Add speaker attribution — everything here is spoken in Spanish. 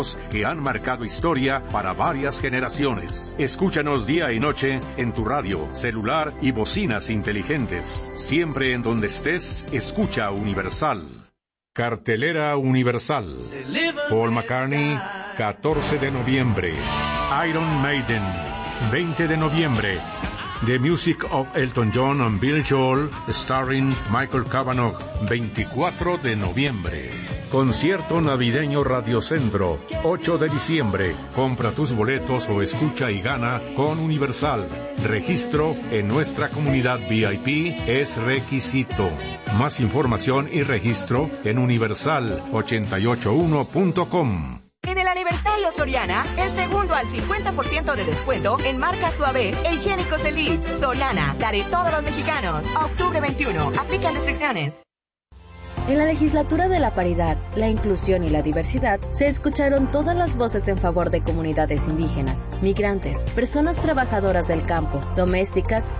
Speaker 1: que han marcado historia para varias generaciones. Escúchanos día y noche en tu radio, celular y bocinas inteligentes. Siempre en donde estés, escucha Universal. Cartelera Universal. Paul McCartney, 14 de noviembre. Iron Maiden, 20 de noviembre. The Music of Elton John and Billy Joel, starring Michael Cavanagh, 24 de noviembre. Concierto navideño Radio Centro, 8 de diciembre. Compra tus boletos o escucha y gana con Universal. Registro en nuestra comunidad VIP es requisito. Más información y registro en universal881.com.
Speaker 2: En el aniversario Soriana, el segundo al 50% de descuento en marca Suave e higiénicos Elite. Soriana, daré todos los mexicanos. A octubre 21, aplican restricciones.
Speaker 3: En la legislatura de la paridad, la inclusión y la diversidad, se escucharon todas las voces en favor de comunidades indígenas, migrantes, personas trabajadoras del campo, domésticas